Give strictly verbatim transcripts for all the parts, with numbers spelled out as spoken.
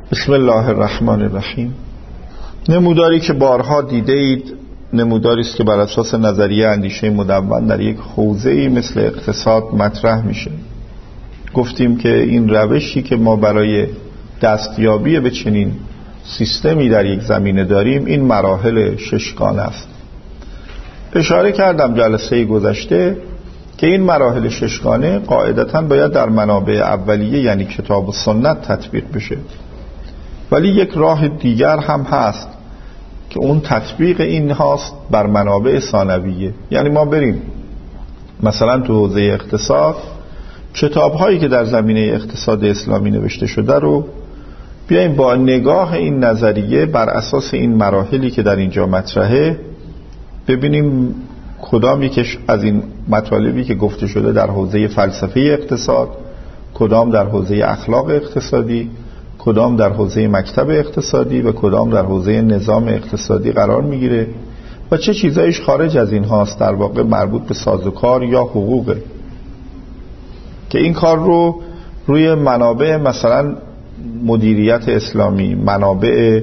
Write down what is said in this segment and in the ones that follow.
بسم الله الرحمن الرحیم. نموداری که بارها دیده اید نموداری است که بر اساس نظریه اندیشه مدون در یک حوزه‌ای مثل اقتصاد مطرح میشه. گفتیم که این روشی که ما برای دستیابی به چنین سیستمی در یک زمینه داریم این مراحل ششگانه است. اشاره کردم جلسه گذشته که این مراحل ششگانه قاعدتاً باید در منابع اولیه یعنی کتاب و سنت تطبیق بشه، ولی یک راه دیگر هم هست که اون تطبیق این هاست بر منابع ثانویه. یعنی ما بریم مثلا تو حوزه اقتصاد کتاب هایی که در زمینه اقتصاد اسلامی نوشته شده رو بیاییم با نگاه این نظریه بر اساس این مراحلی که در اینجا مطرحه ببینیم کدام یکش از این مطالبی که گفته شده در حوزه فلسفه اقتصاد، کدام در حوزه اخلاق اقتصادی، کدام در حوزه مکتب اقتصادی و کدام در حوزه نظام اقتصادی قرار میگیره و چه چیزایش خارج از این هاست، در واقع مربوط به سازوکار یا حقوقه، که این کار رو روی منابع مثلا مدیریت اسلامی، منابع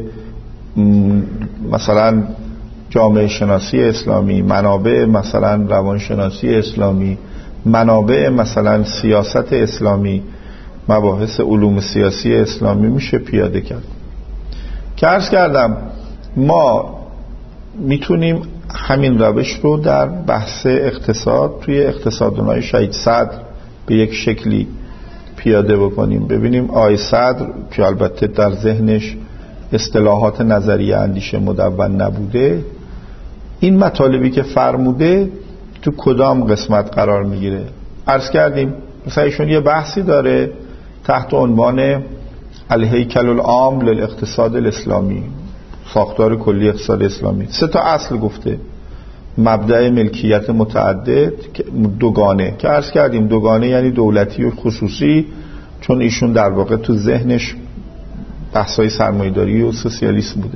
مثلا جامعه شناسی اسلامی، منابع مثلا روانشناسی اسلامی، منابع مثلا سیاست اسلامی، مباحث علوم سیاسی اسلامی میشه پیاده کرد. که عرض کردم ما میتونیم همین روش رو در بحث اقتصاد توی اقتصادونای شهید صدر به یک شکلی پیاده بکنیم. ببینیم آقای صدر که البته در ذهنش اصطلاحات نظریه اندیشه مدون نبوده، این مطالبی که فرموده تو کدام قسمت قرار میگیره. عرض کردیم مثلا ایشون یه بحثی داره تحت عنوان الهیکل العام للاقتصاد الاسلامی، ساختار کلی اقتصاد اسلامی. سه تا اصل گفته: مبدأ ملکیت متعدد، دوگانه، که عرض کردیم دوگانه یعنی دولتی و خصوصی، چون ایشون در واقع تو ذهنش بحثای سرمایه‌داری و سوسیالیسم بوده.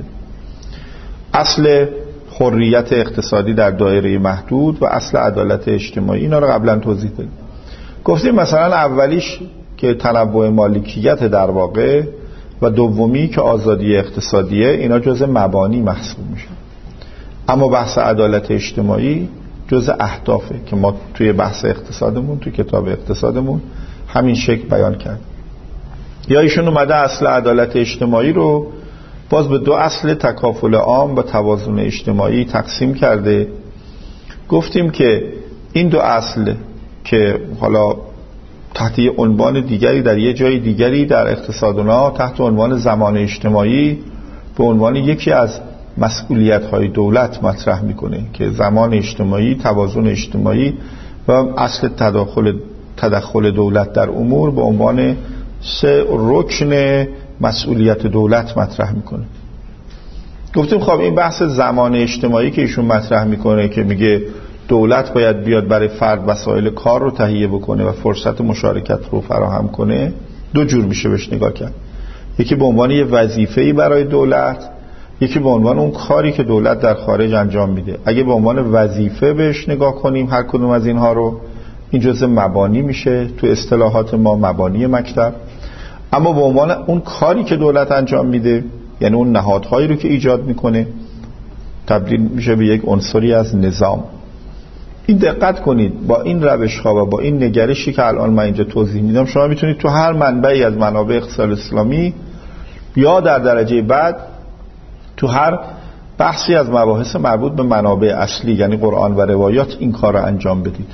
اصل حریت اقتصادی در دایره محدود و اصل عدالت اجتماعی. اینا رو قبلا توضیح دادیم. گفتیم مثلا اولیش که تنوع مالکیت در واقع و دومی که آزادی اقتصادیه، اینا جزء مبانی محسوب میشن. اما بحث عدالت اجتماعی جزء اهدافه که ما توی بحث اقتصادمون، توی کتاب اقتصادمون همین شکل بیان کرد. یا ایشون اومده اصل عدالت اجتماعی رو باز به دو اصل تکافل عام و توازن اجتماعی تقسیم کرده. گفتیم که این دو اصل که حالا تحت یه عنوان دیگری در یه جای دیگری در اقتصادنا تحت عنوان زمان اجتماعی به عنوان یکی از مسئولیت‌های دولت مطرح میکنه که زمان اجتماعی، توازن اجتماعی و اصل تداخل تدخل دولت در امور به عنوان سه رکن مسئولیت دولت مطرح میکنه. گفتیم خب این بحث زمان اجتماعی که ایشون مطرح میکنه که میگه دولت باید بیاد برای فرد وسایل کار رو تهیه بکنه و فرصت مشارکت رو فراهم کنه، دو جور میشه بهش نگاه کرد. یکی به عنوان یه وظیفه‌ای برای دولت، یکی به عنوان اون کاری که دولت در خارج انجام میده. اگه به عنوان وظیفه بهش نگاه کنیم هر کدوم از اینها رو، این جزء مبانی میشه تو اصطلاحات ما، مبانی مکتب. اما به عنوان اون کاری که دولت انجام میده، یعنی اون نهادهایی رو که ایجاد میکنه، تبدیل میشه به یک عنصری از نظام. این دقت کنید، با این روش ها و با این نگرشی که الان من اینجا توضیح میدم شما میتونید تو هر منبعی از منابع اقتصاد اسلامی یا در درجه بعد تو هر بحثی از مباحث مربوط به منابع اصلی یعنی قرآن و روایات این کار رو انجام بدید.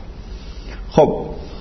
خب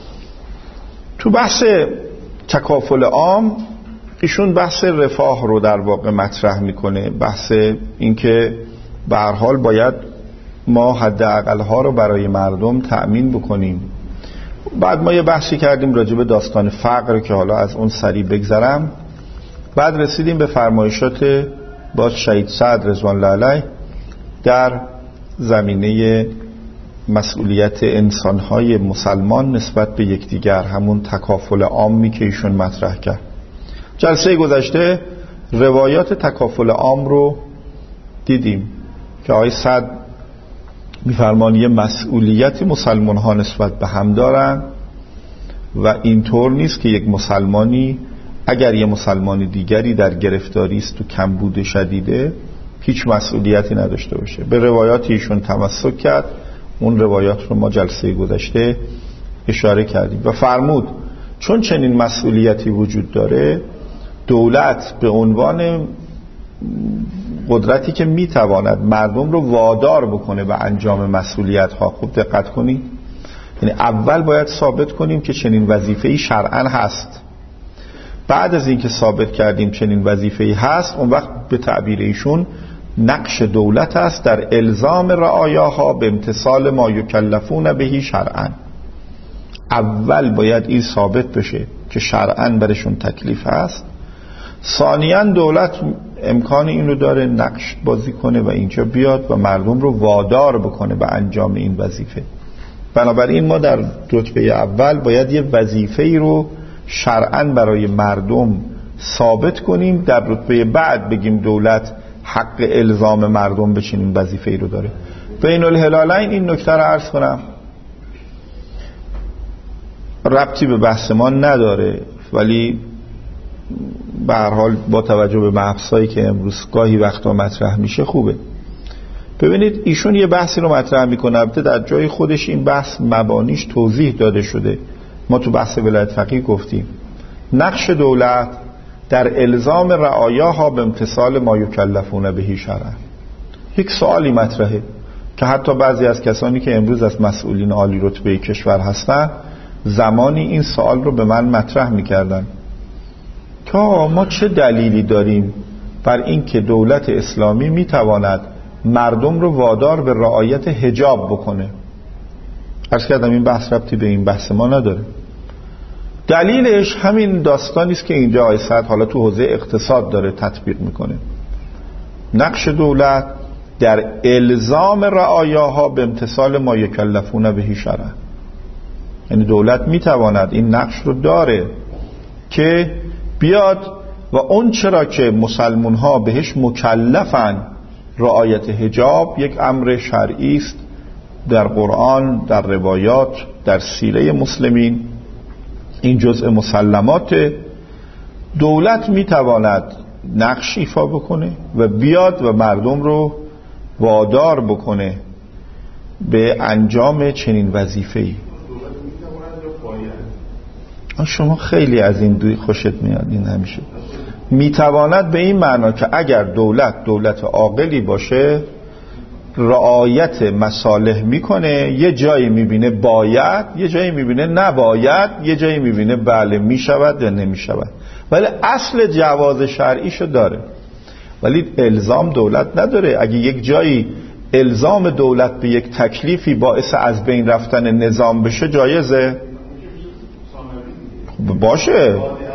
تو بحث تکافل عام ایشون بحث رفاه رو در واقع مطرح میکنه، بحث اینکه به هر حال باید ما حداقل ها رو برای مردم تأمین بکنیم. بعد ما یه بحثی کردیم راجع به داستان فقر که حالا از اون سریع بگذرم. بعد رسیدیم به فرمایشات باز شهید صدر رضوان الله علیه در زمینه مسئولیت انسانهای مسلمان نسبت به یکدیگر، همون تکافل عامی که ایشون مطرح کرد. جلسه گذشته روایات تکافل عام رو دیدیم که آقای صدر میفرمان یه مسئولیتی مسلمان ها نسبت به هم دارن و اینطور نیست که یک مسلمانی اگر یه مسلمان دیگری در گرفتاری است تو کمبود شدیده هیچ مسئولیتی نداشته باشه. به روایات ایشون تمسک کرد، اون روایات رو ما جلسه گذشته اشاره کردیم و فرمود چون چنین مسئولیتی وجود داره، دولت به عنوان قدرتی که میتواند مردم رو وادار بکنه به انجام مسئولیت ها، خوب دقت کنید، یعنی اول باید ثابت کنیم که چنین وظیفه‌ای شرعاً هست. بعد از اینکه ثابت کردیم چنین وظیفه‌ای هست، اون وقت به تعبیر ایشون نقش دولت است در الزام رعایاها به امتثال ما یکلفون بهی شرعاً. اول باید این ثابت بشه که شرعاً برشون تکلیف هست. ثانیاً دولت امکان این رو داره نقش بازی کنه و اینجا بیاد و مردم رو وادار بکنه به انجام این وظیفه. بنابراین ما در رتبه اول باید یه وظیفه‌ای رو شرعاً برای مردم ثابت کنیم، در رتبه بعد بگیم دولت حق الزام مردم به چنین وظیفه‌ای رو داره. بین الهلالین این نکته رو عرض کنم، ربطی به بحث ما نداره، ولی به هر حال با توجه به بحثایی که امروز گاهی وقتا مطرح میشه خوبه. ببینید ایشون یه بحثی رو مطرح میکنه، البته در جای خودش این بحث مبانیش توضیح داده شده. ما تو بحث ولایت فقیه گفتیم نقش دولت در الزام رعایاها به امتثال ما یکلفون بهی شرعاً. یک سوالی مطرحه که حتی بعضی از کسانی که امروز از مسئولین عالی رتبه کشور هستن زمانی این سوال رو به من مطرح میکردن که ما چه دلیلی داریم بر این که دولت اسلامی میتواند مردم رو وادار به رعایت حجاب بکنه. عرض کردم این بحث ربطی به این بحث ما نداره. دلیلش همین داستانی است که اینجا آیه صد حالا تو حوزه اقتصاد داره تطبیق میکنه. نقش دولت در الزام رعایاها به امتثال ما یکلفون بهی شرعاً، یعنی دولت میتواند این نقش رو داره که بیاد و اون چرا که مسلمون ها بهش مکلفن، رعایت حجاب یک امر شرعی است در قرآن، در روایات، در سیره مسلمین، این جزء مسلمات. دولت میتواند نقش ایفا بکنه و بیاد و مردم رو وادار بکنه به انجام چنین وظیفه‌ای. شما خیلی از این دوی خوشت میاد، این همیشه میتواند به این معنا که اگر دولت دولت عاقلی باشه رعایت مصالح میکنه، یه جایی میبینه باید، یه جایی میبینه نباید، یه جایی میبینه بله میشود یا نمیشود، ولی اصل جواز شرعیشو داره. ولی الزام دولت نداره. اگه یک جایی الزام دولت به یک تکلیفی باعث از بین رفتن نظام بشه جایزه باشه.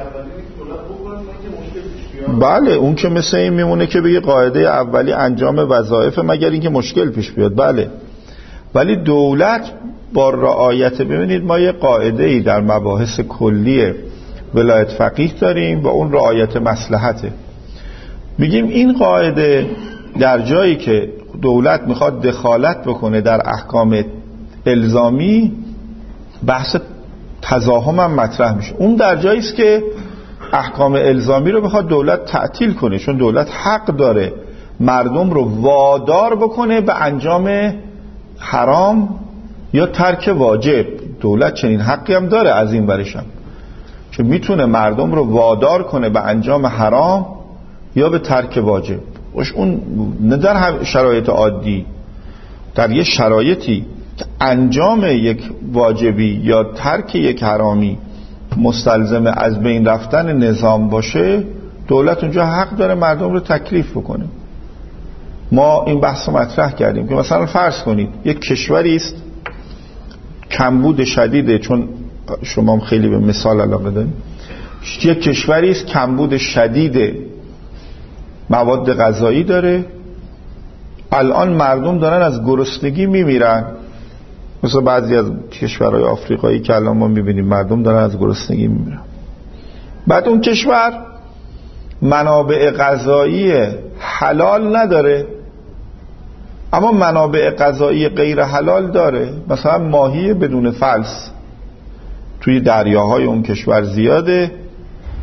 بله اون که مثل این میمونه که بگه قاعده اولی انجام وظایف مگر اینکه مشکل پیش بیاد. بله ولی دولت با رعایت، ببینید ما یه قاعده ای در مباحث کلی ولایت فقیه داریم و اون رعایت مصلحته. میگیم این قاعده در جایی که دولت میخواد دخالت بکنه در احکام الزامی بحث تزاحم هم مطرح میشه. اون در جایی است که احکام الزامی رو بخواد دولت تعطیل کنه، چون دولت حق داره مردم رو وادار بکنه به انجام حرام یا ترک واجب. دولت چنین حقی هم داره از این برشم که میتونه مردم رو وادار کنه به انجام حرام یا به ترک واجب. وش اون نه در شرایط عادی، در یه شرایطی که انجام یک واجبی یا ترک یک حرامی مستلزم از بین رفتن نظام باشه، دولت اونجا حق داره مردم رو تکلیف بکنه. ما این بحث رو مطرح کردیم که مثلا فرض کنید یک کشوری است کمبود شدیده، چون شما هم خیلی به مثال علاقه دارید، یک کشوری است کمبود شدید مواد غذایی داره، الان مردم دارن از گرسنگی میمیرن، مثل بعضی از کشورهای آفریقایی که الان ما میبینیم مردم دارن از گرسنگی میمیرن. بعد اون کشور منابع غذایی حلال نداره اما منابع غذایی غیر حلال داره. مثلا ماهی بدون فلس توی دریاهای اون کشور زیاده،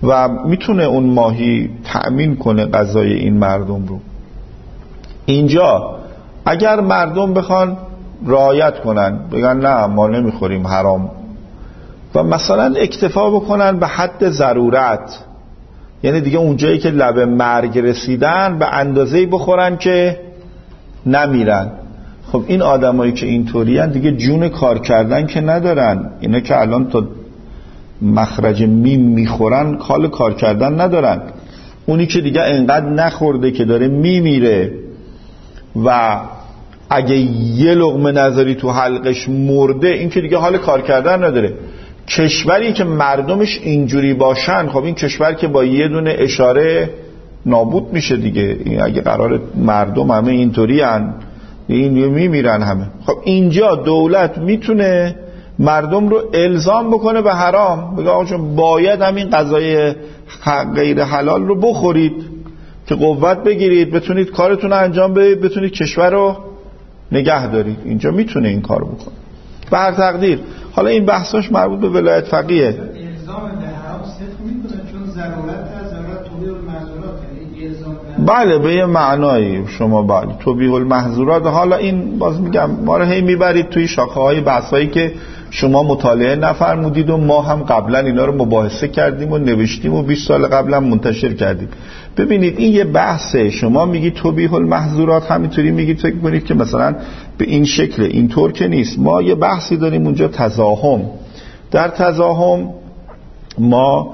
و میتونه اون ماهی تأمین کنه غذای این مردم رو. اینجا اگر مردم بخوان رعایت کنن، بگن نه ما نمیخوریم حرام، و مثلا اکتفا بکنن به حد ضرورت، یعنی دیگه اونجایی که لب مرگ رسیدن به اندازه‌ای بخورن که نمیرن، خب این آدمایی که اینطوری هن دیگه جون کار کردن که ندارن. اینا که الان تا مخرج میم میخورن حال کار کردن ندارن. اونی که دیگه انقدر نخورده که داره میمیره و اگه یه لقمه نذاری تو حلقش مرده، این که دیگه حال کار کردن نداره. کشوری که مردمش اینجوری باشن، خب این کشور که با یه دونه اشاره نابود میشه دیگه. این اگه قرار مردم همه اینطوری هن، این میمیرن همه. خب اینجا دولت میتونه مردم رو الزام بکنه به حرام، بگه آقا جون باید همین غذای غیر حلال رو بخورید که قوت بگیرید، بتونید کارتون رو انجام بدید، بتونید کشور رو نگه دارید. اینجا میتونه این کار بکنه به هر تقدیر. حالا این بحثاش مربوط به ولایت فقیه. الزام به حرام صدق میکنه چون ضرورت از ضرورت توبیح المحظورات، یعنی الزام بله به یه معنایی شما بله توبیح المحظورات. حالا این باز میگم ما رو هی میبرید توی شاخه های بحثایی که شما مطالعه نفرمودید و ما هم قبلا اینا رو مباحثه کردیم و نوشتیم و بیست سال قبلا منتشر کردیم. ببینید این یه بحثه، شما میگید توبیح المحظورات، همینطوری میگید فکر کنید که مثلا به این شکل، اینطور که نیست. ما یه بحثی داریم اونجا تزاحم. در تزاحم ما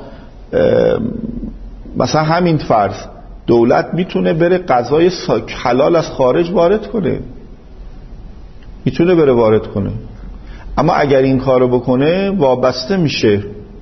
مثلا همین فرض دولت میتونه بره غذای حلال از خارج وارد کنه، میتونه بره وارد کنه، اما اگر این کارو بکنه وابسته میشه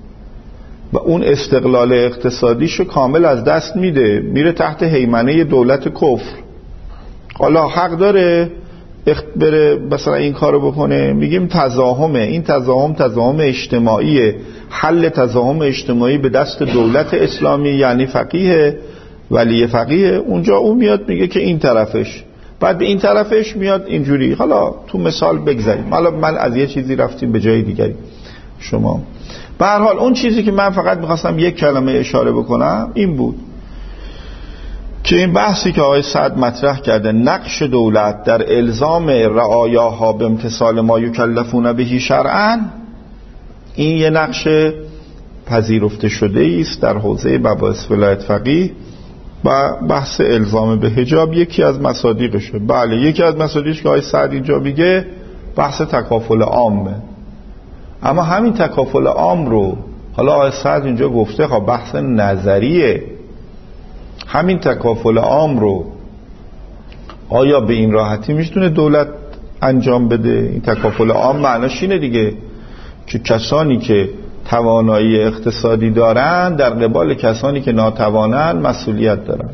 و اون استقلال اقتصادیشو کامل از دست میده، میره تحت هیمنه دولت کفر. حالا حق داره بره مثلا این کارو بکنه، میگیم تزاحمه. این تزاحم تزاحم اجتماعیه، حل تزاحم اجتماعی به دست دولت اسلامی، یعنی فقیه، ولی فقیه. اونجا اون میاد میگه که این طرفش، بعد به این طرفش میاد اینجوری. حالا تو مثال بگذاریم، حالا من از یه چیزی رفتیم به جای دیگری شما. به هر حال اون چیزی که من فقط میخواستم یک کلمه اشاره بکنم این بود که این بحثی که آقای سعد مطرح کرده، نقش دولت در الزام رعایاها به امتثال ما یکلفون بهی شرعا، این یه نقش پذیرفته شده است در حوزه مباحث ولایت فقیه و بحث الزام به حجاب یکی از مصادیقشه. بله یکی از مصادیقش که آقای سعد اینجا میگه بحث تکافل عامه، اما همین تکافل عام رو حالا آقای سعد اینجا گفته خب بحث نظریه، همین تکافل عام رو آیا به این راحتی میتونه دولت انجام بده؟ این تکافل عام معناش اینه دیگه که کسانی که توانایی اقتصادی دارن در قبال کسانی که ناتوانن مسئولیت دارن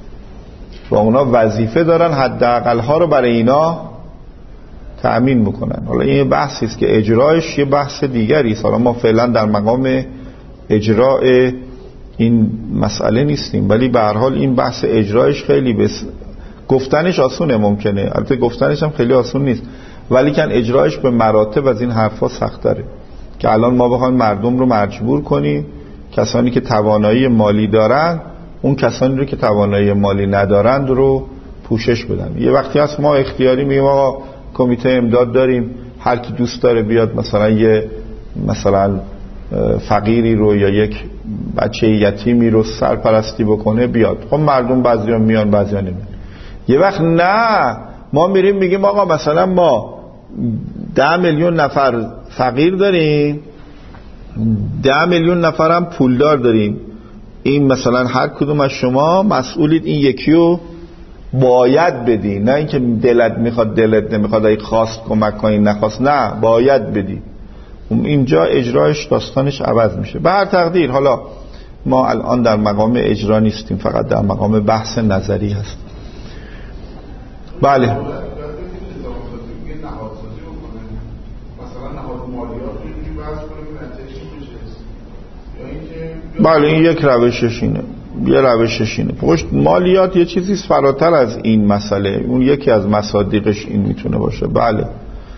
و اونا وظیفه دارن حداقل ها رو برای اینا تأمین بکنن. حالا این بحثی است که اجرایش یه بحث دیگری است. حالا ما فعلا در مقام اجرای این مسئله نیستیم، ولی به هر حال این بحث اجرایش خیلی بس... گفتنش آسونه، ممکنه البته گفتنش هم خیلی آسون نیست، ولی کن اجرایش به مراتب از این حرفا سخت داره که الان ما بخوایم مردم رو مجبور کنیم کسانی که توانایی مالی دارن اون کسانی رو که توانایی مالی ندارند رو پوشش بدن. یه وقتی هست ما اختیاری میگیم آقا کمیته امداد داریم، هر کی دوست داره بیاد مثلا یه مثلا فقیری رو یا یک بچه یتیمی رو سرپرستی بکنه بیاد. خب مردم بعضیا میان بعضیا نمیان. یه وقت نه، ما میریم میگیم آقا مثلا ما ده میلیون نفر فقیر داریم، ده میلیون نفر هم پولدار داریم، این مثلا هر کدوم از شما مسئولید این یکی رو باید بدی، نه اینکه دلت میخواد دلت نمیخواد، اگه خواست کمک کنی نخواست نه باید بدی. اینجا اجرایش داستانش عوض میشه. به هر تقدیر حالا ما الان در مقام اجرا نیستیم، فقط در مقام بحث نظری هست. بله بله این یک روشش اینه، یه روشش اینه. پشت مالیات یه چیزیست فراتر از این مسئله، اون یکی از مصادیقش این میتونه باشه. بله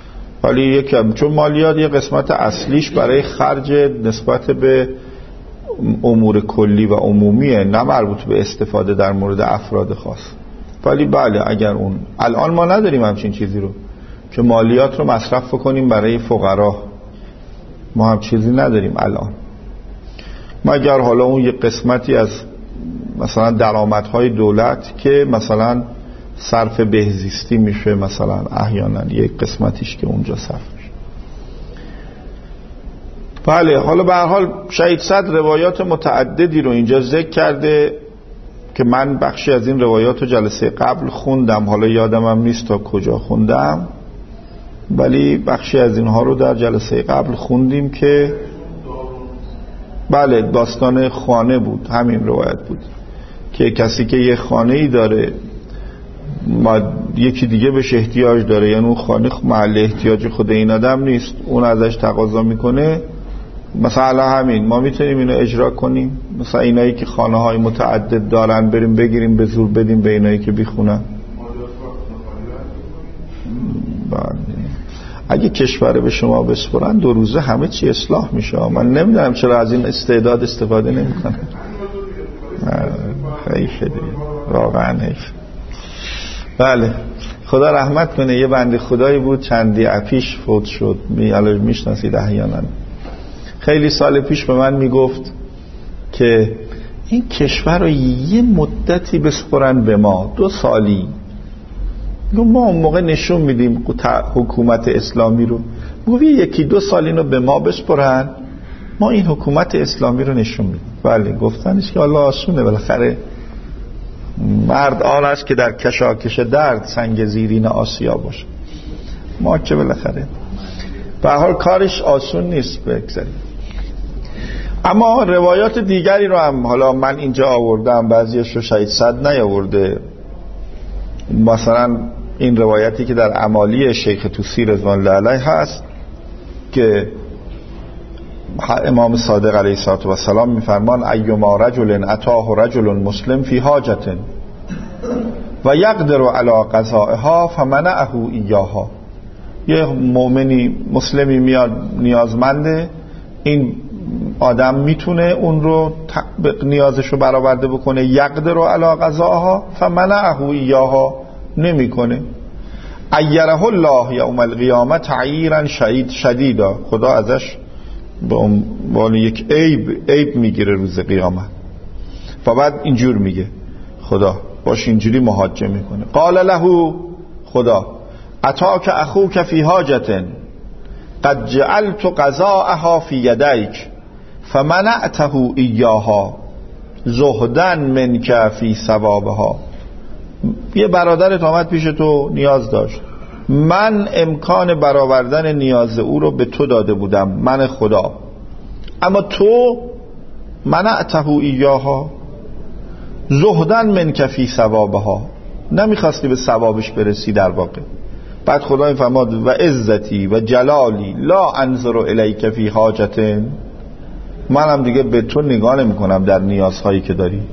ولی یکی چون مالیات یه قسمت اصلیش برای خرج نسبت به امور کلی و عمومیه، نه مربوط به استفاده در مورد افراد خاص. ولی بله اگر اون الان ما نداریم همچین چیزی رو که مالیات رو مصرف کنیم برای فقرا، ما هم چیزی نداریم الان، مگر حالا اون یه قسمتی از مثلا درآمدهای دولت که مثلا صرف بهزیستی میشه، مثلا احیانا یک قسمتیش که اونجا صرف میشه. بله حالا به هر حال شهید صدر روایات متعددی رو اینجا ذکر کرده که من بخشی از این روایات رو جلسه قبل خوندم، حالا یادم هم نیست تا کجا خوندم، ولی بخشی از اینها رو در جلسه قبل خوندیم که بله داستان خانه بود، همین روایت بود که کسی که یه خانه ای داره ما یکی دیگه بهش احتیاج داره، یعنی اون خانه محل احتیاج خود این آدم نیست، اون ازش تقاضا میکنه. مثلا همین ما میتونیم اینو اجرا کنیم، مثلا اینایی که خانه های متعدد دارن بریم بگیریم به زور بدیم به اینایی که بیخونن. اگه کشور به شما بسپرن دو روزه همه چی اصلاح میشه. من نمیدونم چرا از این استعداد استفاده نمیکنن. حیفه دیگه، واقعا حیف. بله خدا رحمت کنه، یه بنده خدایی بود چندی پیش فوت شد، می میشناسید احیانا. خیلی سال پیش به من میگفت که این کشور رو یه مدتی بسپرن به ما، دو سالی، ما اون موقع نشون میدیم حکومت اسلامی رو، میگوی یکی دو سال اینو به ما بسپرن، ما این حکومت اسلامی رو نشون میدیم. بله گفتنش که الله آسونه، بالاخره مرد آن است که در کشاکش درد سنگ زیرین آسیا باشه. ما که بالاخره به هر حال کارش آسون نیست بگذاریم. اما روایات دیگری رو هم حالا من اینجا آوردم، بعضیش رو شهید صدر نیاورده. مثلا این روایتی که در اعمالی شیخ طوسی رضوان الله علیه هست که امام صادق علیه السلام میفرمان ایما رجل اتاه رجل مسلم فی حاجت و یقدر علی قضائها فمنعه ایاها. یه مؤمنی مسلمی میاد نیازمنده، این آدم میتونه اون رو نیازش رو برآورده بکنه، یقدر علی قضائها فمنعه ایاها، نمیکنه. عیره الله یوم القیامه تعییرا شدید شدیدا، خدا ازش به عنوان یک عیب عیب میگیره روز قیامت. و بعد اینجور میگه خدا باش اینجوری محاجه میکنه، قال له خدا اتاک اخوک فی حاجت قد جعلت قضاءها فی یدیک فمنعته ایاها زهدا منک فی ثوابها. یه برادرت آمد پیش تو نیاز داشت، من امکان برآوردن نیاز او رو به تو داده بودم، من خدا، اما تو منعته ایاها زهدا منک فی ثوابها، نمیخواستی به ثوابش برسی در واقع. بعد خدا میفرماد و عزتی و جلالی لا انظر الیک فی حاجت، منم دیگه به تو نگاه نمی کنم در نیازهایی که داری.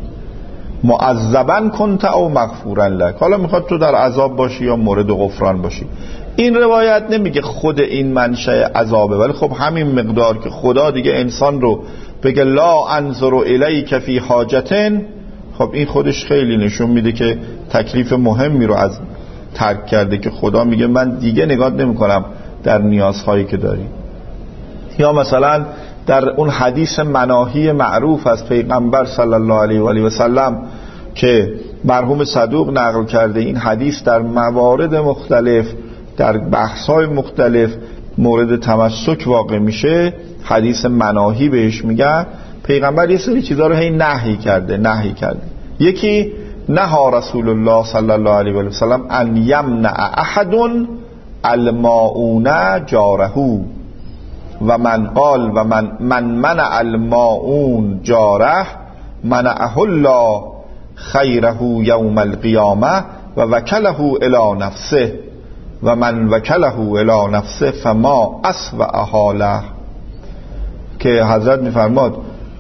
معذبا کنت او مغفورا لک، حالا میخواد تو در عذاب باشی یا مورد غفران باشی. این روایت نمیگه خود این منشأ عذابه، ولی خب همین مقدار که خدا دیگه انسان رو بگه لا انظر الیک فی حاجت، خب این خودش خیلی نشون میده که تکلیف مهمی رو از ترک کرده، که خدا میگه من دیگه نگاه نمی کنم در نیازهایی که داری. یا مثلا در اون حدیث مناهی معروف از پیغمبر صلی الله علیه و آله و سلم که مرحوم صدوق نقل کرده، این حدیث در موارد مختلف در بحث‌های مختلف مورد تمسک واقع میشه، حدیث مناهی بهش میگن. پیغمبر یه سری چیزا رو هی نهی کرده نهی کرده یکی نهى رسول الله صلی الله علیه و آله و سلم ان یمنع احد الماعون جاره و من قال و من من منع الماعون جاره منعه الله خیره یوم القیامه و وکله الی نفسه و من وکله الی نفسه فما اسوأ له. که حضرت میفرماد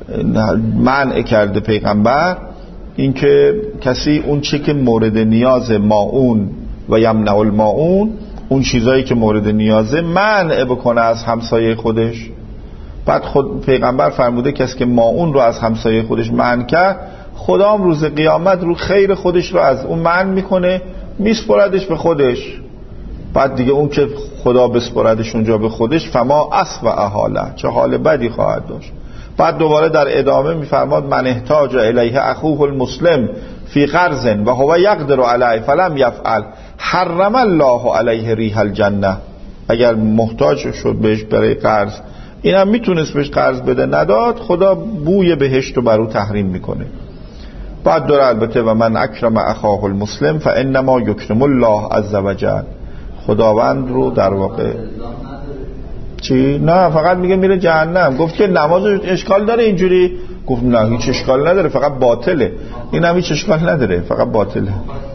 منع کرده پیغمبر اینکه کسی اون چی که مورد نیاز ماعون و یمنع الماعون، اون چیزایی که مورد نیازه منع بکنه از همسایه خودش. بعد خود پیغمبر فرموده کسی که ماعون رو از همسایه خودش منع کرد، خدا هم روز قیامت رو خیر خودش رو از اون منع میکنه، میسپردش به خودش. بعد دیگه اون که خدا بسپردش اونجا به خودش، فما اسوأ حاله، چه حال بدی خواهد داشت. بعد دوباره در ادامه میفرماد من احتاج الیه اخوه المسلم فی قرض و هو یقدر علیه فلم یفعل حرم الله علیه ریح الجنه. اگر محتاج شد بهش برای قرض، اینم میتونست بهش قرض بده نداد، خدا بوی بهشت رو برو تحریم میکنه. بعد داره البته و من اکرم اخاه المسلم فانما یکرم الله عز وجل، خداوند رو در واقع چی؟ نه فقط میگه میره جهنم. گفت که نماز اشکال داره اینجوری؟ گفت نه هیچ اشکال نداره، فقط باطله. این هم هیچ اشکال نداره، فقط باطله.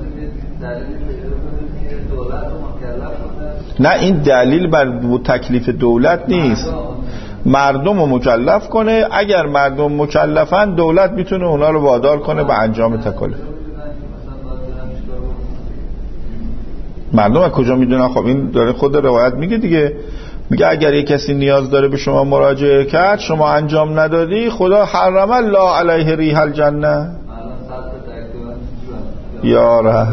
نه این دلیل بر تکلیف دولت نیست، مردم رو مکلف کنه. اگر مردم مکلفن دولت میتونه اونا رو وادار کنه به انجام تکالیف. مردم از کجا میدونن؟ خب این داره خود روایت میگه دیگه، میگه اگر یک کسی نیاز داره به شما مراجعه کرد، شما انجام ندادی، خدا حرم الله علیه ریح الجنه. یاره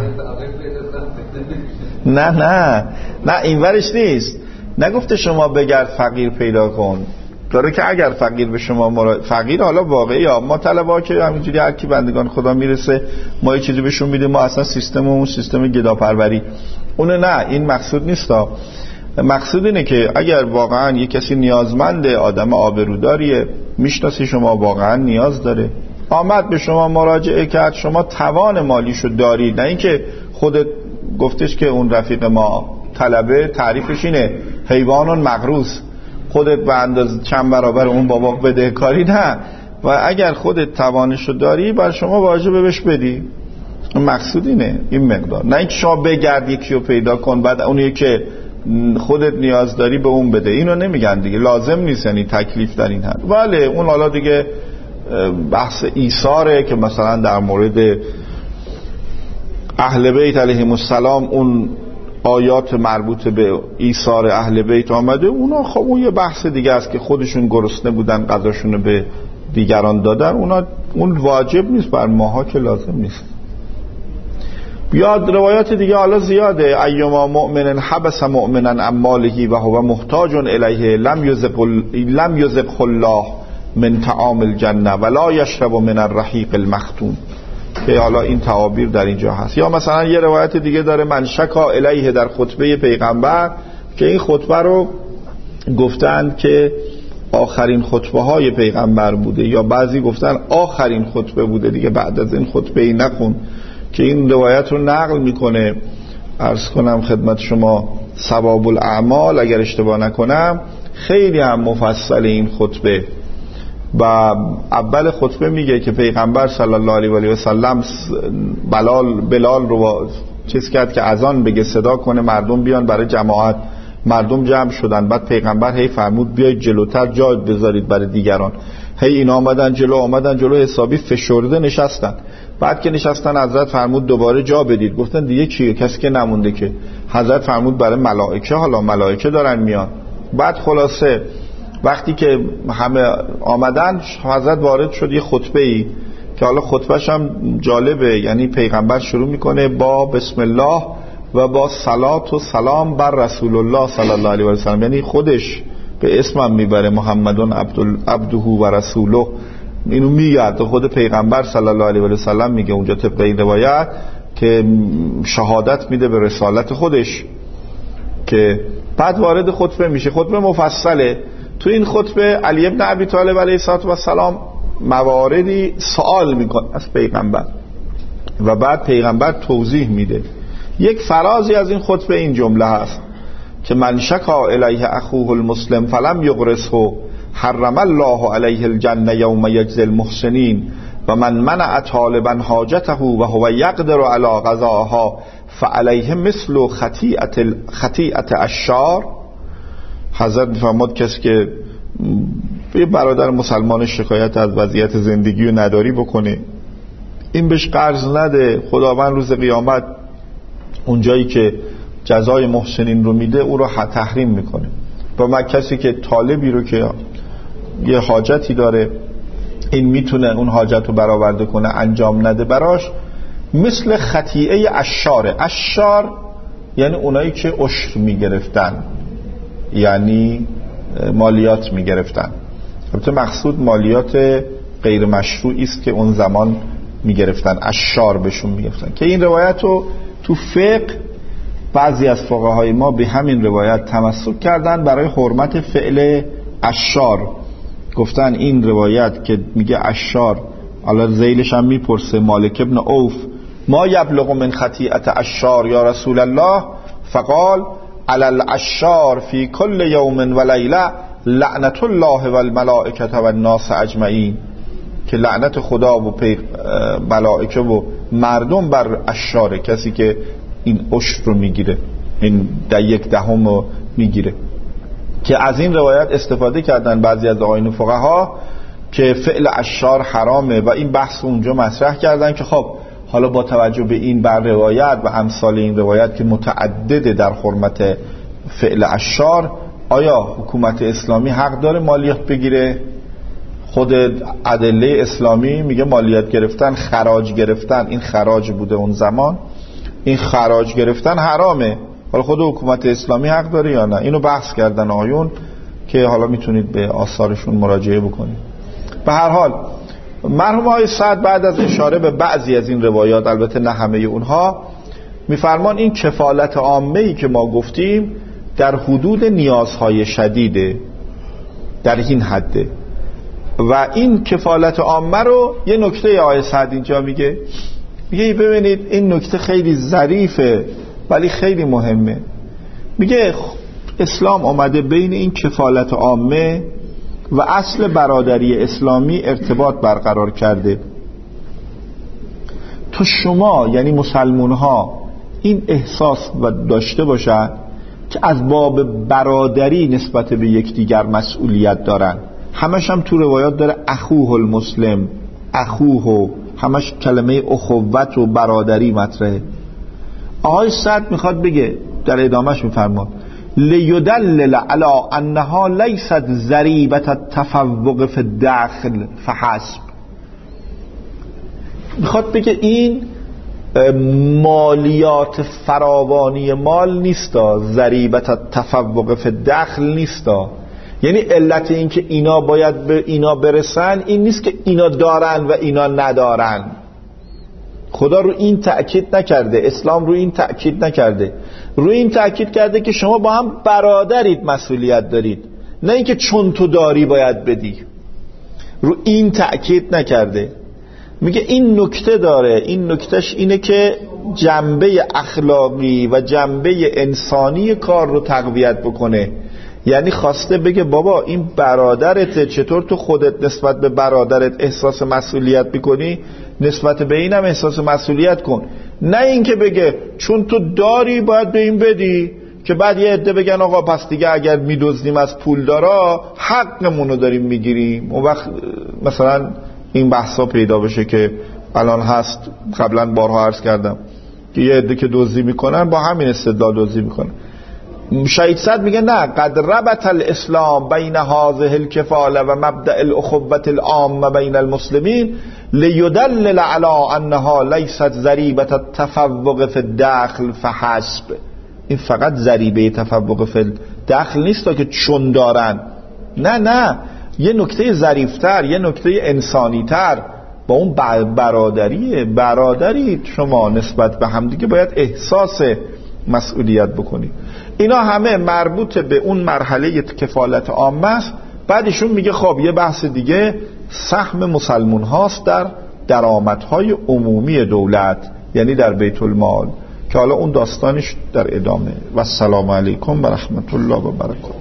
نه نه نه این ورش نیست، نگفته شما بگرد فقیر پیدا کن، داره که اگر فقیر به شما مرا... فقیر حالا واقعی ها، ما طلبه ها که همینجوری هر کی بندگان خدا میرسه ما یه چیزی بهشون میده، ما اصلا سیستممون سیستم گداپروری اونه، نه این مقصود نیست ها. مقصود اینه که اگر واقعا یه کسی نیازمنده، آدم آبروداریه، میشناسی شما واقعا نیاز داره، آمد به شما مراجعه کرد، شما توان مالیشو دارید، نه اینکه خودت گفتش که اون رفیق ما طلبه تعریفش اینه حیوانون مغروس، خودت به اندازه چند برابر اون بابا بدهکاری، نه. و اگر خودت توانشو داری بر شما واجبه بهش بدی، مقصود اینه این مقدار، نه اینکه شما بگرد یکی رو پیدا کن بعد اونی که خودت نیاز داری به اون بده. اینو نمیگن دیگه، لازم نیست، یعنی تکلیف در این حد. ولی اون حالا دیگه بحث ایثاره که مثلا در مورد اهل بیت علیهم السلام اون آیات مربوط به ایثار اهل بیت آمده، اونا خب اون یه بحث دیگه است که خودشون گرسنه بودن غذاشونو به دیگران دادن، اونا اون واجب نیست بر ماها که لازم نیست. بیاد روایات دیگه حالا زیاده، ایما مؤمن حبس مؤمنا عن ماله و هو محتاج الیه لم یذق لم یذق الله من طعام الجنه ولا یشرب من الرحیق المختوم، که حالا این تعابیر در اینجا هست. یا مثلا یه روایت دیگه داره من شکا الیه در خطبه پیغمبر، که این خطبه رو گفتن که آخرین خطبه های پیغمبر بوده، یا بعضی گفتن آخرین خطبه بوده دیگه، بعد از این خطبه ای نخون، که این روایت رو نقل میکنه. عرض کنم خدمت شما ثواب الاعمال اگر اشتباه نکنم خیلی هم مفصل این خطبه، و اول خطبه میگه که پیغمبر صلی الله علیه و آله و سلم بلال بلال رو چیز کرد که اذان بگه، صدا کنه مردم بیان برای جماعت. مردم جمع شدن، بعد پیغمبر هی فرمود بیاید جلوتر جای بذارید برای دیگران. هی اینا آمدن جلو آمدن جلو حسابی فشرده نشستن. بعد که نشستن حضرت فرمود دوباره جا بدید. گفتن دیگه کیه؟ کسی که نمونده که. حضرت فرمود برای ملائکه، حالا ملائکه دارن میان. بعد خلاصه وقتی که همه آمدن حضرت وارد شد یه خطبه ای که حالا خطبهش هم جالبه، یعنی پیغمبر شروع میکنه با بسم الله و با صلات و سلام بر رسول الله صلی الله علیه و سلم، یعنی خودش به اسمم میبره محمدون عبده و رسوله، اینو میگه خود پیغمبر صلی الله علیه و سلم میگه اونجا طبق این روایت که شهادت میده به رسالت خودش. که بعد وارد خطبه میشه، خطبه مفصله. تو این خطبه علی ابن ابی طالب علیه السلام مواردی سوال میکنه از پیغمبر و بعد پیغمبر توضیح میده. یک فرازی از این خطبه این جمله هست که من شکا الیه اخوه المسلم فلم یغرسه حرم الله علیه الجنه یوم یجزی المحسنین و من منع طالبا حاجته و هو یقدر علی قضاها فعلیه مثل خطیئت خطیئت الشار. حضرت میفرماد کسی که یه برادر مسلمان شکایت از وضعیت زندگی و نداری بکنه، این بهش قرض نده، خداوند روز قیامت اونجایی که جزای محسنین رو میده او رو تحریم میکنه. و من کسی که طالبی رو که یه حاجتی داره، این میتونه اون حاجت رو برآورده کنه، انجام نده براش، مثل خطیئه اشاره. اشار یعنی اونایی که عشر میگرفتن، یعنی مالیات میگرفتن. البته مقصود مالیات غیر مشروعی است که اون زمان میگرفتن، اشار بهشون میگرفتن. که این روایت رو تو فقه بعضی از فقهای ما به همین روایت تمسک کردن برای حرمت فعل اشار. گفتن این روایت که میگه اشار، حالا ذیلش هم میپرسه مالک ابن عوف ما یبلغ من خطیئت اشار یا رسول الله، فقال علی الاشار فی کل یوم و لیله لعنت الله و الملائکه و الناس اجمعین، که لعنت خدا و ملائکه و مردم بر اشاره، کسی که این عشر رو میگیره، این در یک دهم رو میگیره. که از این روایت استفاده کردن بعضی از آیین فقها که فعل اشار حرامه و این بحث اونجا مطرح کردن که خب حالا با توجه به این بر روایت و امثال این روایت که متعدده در حرمت فعل اشار، آیا حکومت اسلامی حق داره مالیات بگیره؟ خود ادله اسلامی میگه مالیات گرفتن، خراج گرفتن، این خراج بوده اون زمان، این خراج گرفتن حرامه. حالا خود حکومت اسلامی حق داره یا نه؟ اینو بحث کردن آیون که حالا میتونید به آثارشون مراجعه بکنید. به هر حال مرحوم آقای سعد بعد از اشاره به بعضی از این روایات، البته نه همه اونها، میفرمان این کفالت عامه‌ای که ما گفتیم در حدود نیازهای شدیده، در این حده. و این کفالت عامه رو یه نکته آقای سعد اینجا میگه، میگه ببینید این نکته خیلی ظریفه ولی خیلی مهمه. میگه اسلام آمده بین این کفالت عامه و اصل برادری اسلامی ارتباط برقرار کرده. تو شما یعنی مسلمون ها این احساس و داشته باشن که از باب برادری نسبت به یکدیگر مسئولیت دارن. همش هم تو روایات داره اخوه المسلم، اخوه، همش کلمه اخوت و برادری مطرحه. آقای سعد میخواد بگه در ادامهش میفرماد لیدلل علی انها لیست ضریبة التفوق فی الدخل فحسب. میخواد بگه این مالیات فراوانی مال نیستا، ضریبة التفوق فی الدخل نیستا. یعنی علت این که اینا باید به اینا برسن این نیست که اینا دارن و اینا ندارن. خدا رو این تأکید نکرده، اسلام رو این تأکید نکرده، رو این تأکید کرده که شما با هم برادرید، مسئولیت دارید، نه اینکه چون تو داری باید بدی. رو این تأکید نکرده. میگه این نکته داره، این نکتهش اینه که جنبه اخلاقی و جنبه انسانی کار رو تقویت بکنه. یعنی خواسته بگه بابا این برادرته، چطور تو خودت نسبت به برادرت احساس مسئولیت میکنی، نسبت به اینم احساس مسئولیت کن. نه اینکه بگه چون تو داری باید به این بدی، که بعد یه عده بگن آقا پس دیگه اگر میدزدیم از پولدارا حقمونو داریم میگیریم. اون وقت مثلا این بحثا پیدا بشه که الان هست، قبلا بارها عرض کردم که یه عده که دزدی میکنن با همین استدلال دزدی میکنن. شهید صد میگه نه، قد ربط الاسلام بین هذه الکفاله و مبدأ الاخوة العامه بین المسلمین لیدلل علی انها لیست ضریبة التفوق فی الدخل فحسب. این فقط ضریبه تفوق فی الدخل نیست که چون دارن، نه نه، یه نکته ظریفتر، یه نکته انسانیتر با اون برادریه. برادری شما نسبت به همدیگه باید احساس مسئولیت بکنید. اینا همه مربوط به اون مرحله کفالت عامه است. بعدشون میگه خب یه بحث دیگه سهم مسلمون هاست در درآمدهای عمومی دولت، یعنی در بیت المال، که حالا اون داستانش در ادامه. و السلام علیکم و رحمت الله و برکاته.